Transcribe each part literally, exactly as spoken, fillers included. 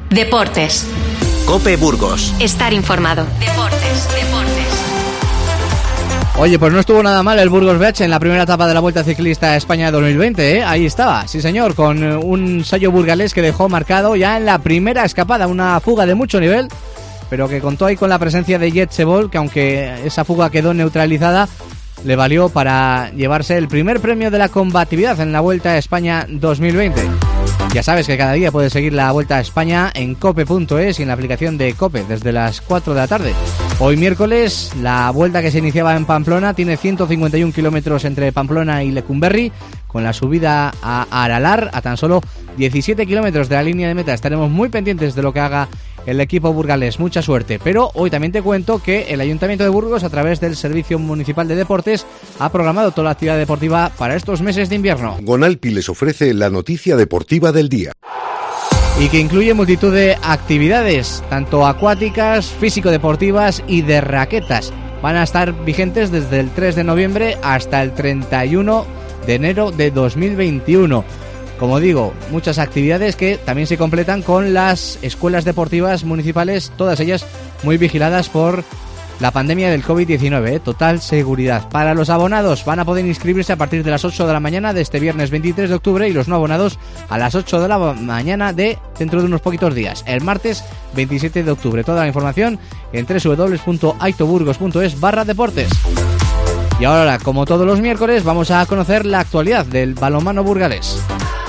Deportes. COPE Burgos. Estar informado. Deportes, deportes. Oye, pues no estuvo nada mal el Burgos B H en la primera etapa de la Vuelta Ciclista España dos mil veinte, ¿eh? Ahí estaba, sí señor, con un sello burgalés que dejó marcado ya en la primera escapada, una fuga de mucho nivel, pero que contó ahí con la presencia de Jet Sebol, que aunque esa fuga quedó neutralizada, le valió para llevarse el primer premio de la combatividad en la Vuelta a España dos mil veinte. Ya sabes que cada día puedes seguir la Vuelta a España en cope punto es y en la aplicación de COPE desde las cuatro de la tarde. Hoy miércoles, la vuelta que se iniciaba en Pamplona tiene ciento cincuenta y un kilómetros entre Pamplona y Lecumberri, con la subida a Aralar a tan solo diecisiete kilómetros de la línea de meta. Estaremos muy pendientes de lo que haga el equipo burgalés, mucha suerte. Pero hoy también te cuento que el Ayuntamiento de Burgos, a través del Servicio Municipal de Deportes, ha programado toda la actividad deportiva para estos meses de invierno. Gonalpi les ofrece la noticia deportiva del día. Y que incluye multitud de actividades, tanto acuáticas, físico-deportivas y de raquetas. Van a estar vigentes desde el tres de noviembre hasta el treinta y uno de enero de dos mil veintiuno. Como digo, muchas actividades que también se completan con las escuelas deportivas municipales, todas ellas muy vigiladas por la pandemia del covid diecinueve, ¿eh? Total seguridad. Para los abonados van a poder inscribirse a partir de las ocho de la mañana de este viernes veintitrés de octubre y los no abonados a las ocho de la mañana de dentro de unos poquitos días, el martes veintisiete de octubre. Toda la información en doble u doble u doble u punto aitoburgos punto es barra deportes. Y ahora, como todos los miércoles, vamos a conocer la actualidad del balonmano burgalés.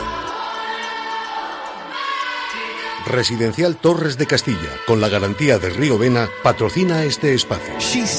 Residencial Torres de Castilla, con la garantía de Río Vena, patrocina este espacio.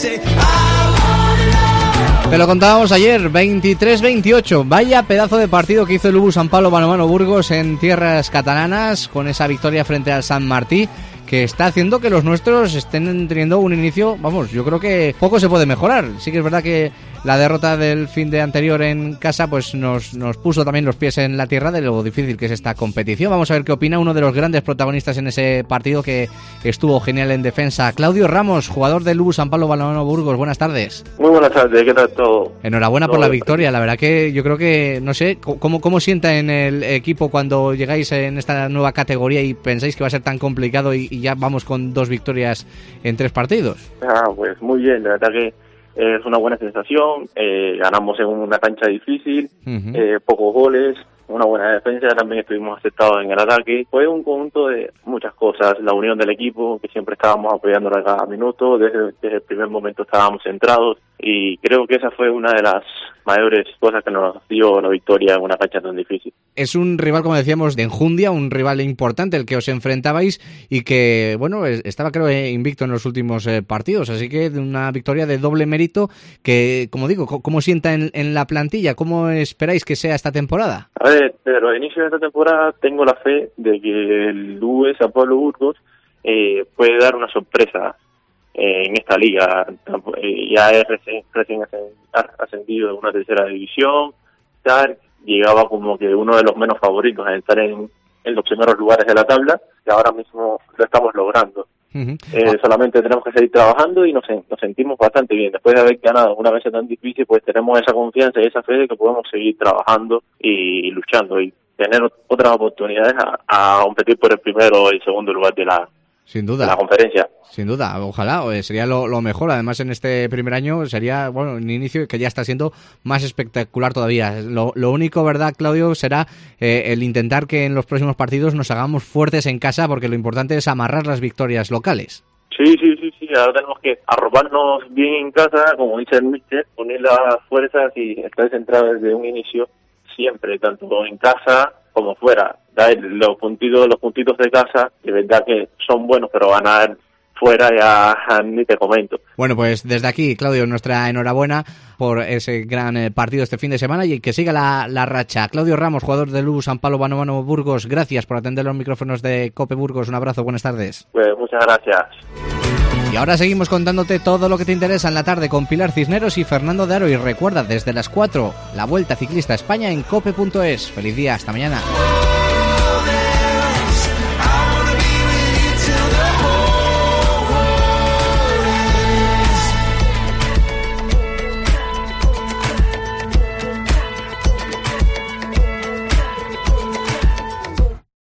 Te lo contábamos ayer, veintitrés veintiocho. Vaya pedazo de partido que hizo el U B U San Pablo Balonmano Burgos en tierras catalanas, con esa victoria frente al San Martí, que está haciendo que los nuestros estén teniendo un inicio, vamos, yo creo que poco se puede mejorar. Sí que es verdad que la derrota del fin de anterior en casa pues nos, nos puso también los pies en la tierra de lo difícil que es esta competición. Vamos a ver qué opina uno de los grandes protagonistas en ese partido, que estuvo genial en defensa. Claudio Ramos, jugador del U B U San Pablo Balonmano Burgos, buenas tardes. Muy buenas tardes, ¿qué tal todo? Enhorabuena todo por la victoria, la verdad que yo creo que, no sé, ¿cómo, cómo sienta en el equipo cuando llegáis en esta nueva categoría y pensáis que va a ser tan complicado y, y ya vamos con dos victorias en tres partidos? Ah, pues muy bien, la verdad que es una buena sensación. Eh, ganamos en una cancha difícil, uh-huh. eh, pocos goles, una buena defensa, también estuvimos aceptados en el ataque. Fue un conjunto de muchas cosas, la unión del equipo, que siempre estábamos apoyándolo a cada minuto, desde, desde el primer momento estábamos centrados, y creo que esa fue una de las mayores cosas que nos dio la victoria en una cancha tan difícil. Es un rival, como decíamos, de enjundia, un rival importante el que os enfrentabais y que, bueno, estaba creo invicto en los últimos eh, partidos, así que una victoria de doble mérito que, como digo, ¿cómo sienta en, en la plantilla? ¿Cómo esperáis que sea esta temporada? A ver, desde los inicios de esta temporada tengo la fe de que el U B U San Pablo Burgos eh, puede dar una sorpresa en esta liga. Ya es recién, recién ascendido de una tercera división, tal, llegaba como que uno de los menos favoritos a estar en, en los primeros lugares de la tabla, y ahora mismo lo estamos logrando. Uh-huh. Eh, solamente tenemos que seguir trabajando y nos, nos sentimos bastante bien. Después de haber ganado una vez tan difícil, pues tenemos esa confianza y esa fe de que podemos seguir trabajando y luchando y tener otras oportunidades a, a competir por el primero o el segundo lugar de la Sin duda. La conferencia. Sin duda, ojalá, sería lo, lo mejor. Además, en este primer año sería, bueno, un inicio que ya está siendo más espectacular todavía. Lo, lo único, ¿verdad, Claudio? Será eh, el intentar que en los próximos partidos nos hagamos fuertes en casa, porque lo importante es amarrar las victorias locales. Sí, sí, sí, sí. Ahora tenemos que arroparnos bien en casa, como dice el míster, poner las fuerzas y estar centrados desde un inicio siempre, tanto en casa como fuera. Los puntitos, los puntitos de casa, de verdad que son buenos, pero ganar fuera ya ni te comento. Bueno, pues desde aquí, Claudio, nuestra enhorabuena por ese gran eh, partido este fin de semana y que siga la, la racha. Claudio Ramos, jugador del U B U San Pablo Balonmano Burgos, gracias por atender los micrófonos de COPE Burgos. Un abrazo, buenas tardes. Pues muchas gracias. Y ahora seguimos contándote todo lo que te interesa en la tarde con Pilar Cisneros y Fernando de Aro. Y recuerda, desde las cuatro, la Vuelta Ciclista a España en cope punto es. Feliz día, hasta mañana.